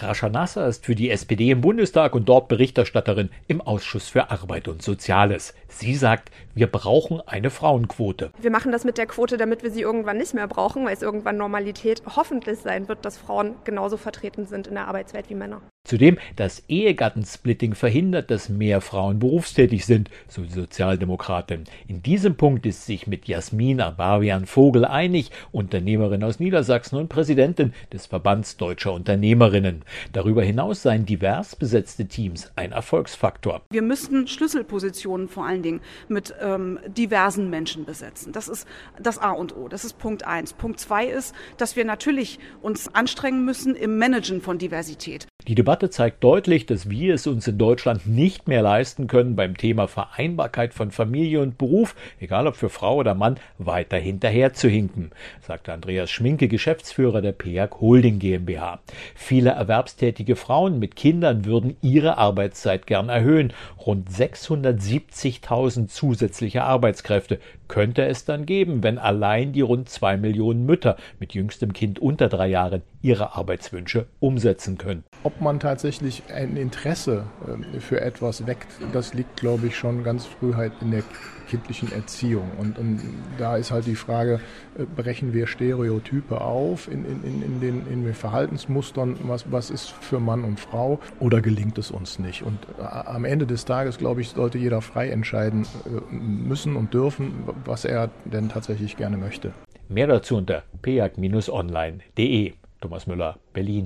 Rascha Nasser ist für die SPD im Bundestag und dort Berichterstatterin im Ausschuss für Arbeit und Soziales. Sie sagt, wir brauchen eine Frauenquote. Wir machen das mit der Quote, damit wir sie irgendwann nicht mehr brauchen, weil es irgendwann Normalität hoffentlich sein wird, dass Frauen genauso vertreten sind in der Arbeitswelt wie Männer. Zudem, das Ehegattensplitting verhindert, dass mehr Frauen berufstätig sind, so die Sozialdemokratin. In diesem Punkt ist sich mit Jasmin Ababian-Vogel einig, Unternehmerin aus Niedersachsen und Präsidentin des Verbands Deutscher Unternehmerinnen. Darüber hinaus seien divers besetzte Teams ein Erfolgsfaktor. Wir müssten Schlüsselpositionen vor allen Dingen mit diversen Menschen besetzen. Das ist das A und O. Das ist Punkt 1. Punkt 2 ist, dass wir natürlich uns anstrengen müssen im Managen von Diversität. Die Debatte zeigt deutlich, dass wir es uns in Deutschland nicht mehr leisten können, beim Thema Vereinbarkeit von Familie und Beruf, egal ob für Frau oder Mann, weiter hinterher zu hinken, sagte Andreas Schminke, Geschäftsführer der PEAG Holding GmbH. Viele erwerbstätige Frauen mit Kindern würden ihre Arbeitszeit gern erhöhen. Rund 670.000 zusätzliche Arbeitskräfte könnte es dann geben, wenn allein die rund 2 Millionen Mütter mit jüngstem Kind unter 3 Jahren ihre Arbeitswünsche umsetzen können. Ob man tatsächlich ein Interesse für etwas weckt, das liegt, glaube ich, schon ganz früh halt in der kindlichen Erziehung. Und da ist halt die Frage, brechen wir Stereotype auf in den Verhaltensmustern, was ist für Mann und Frau, oder gelingt es uns nicht? Und am Ende des Tages, glaube ich, sollte jeder frei entscheiden müssen und dürfen, was er denn tatsächlich gerne möchte. Mehr dazu unter peag-online.de. Thomas Müller, Berlin.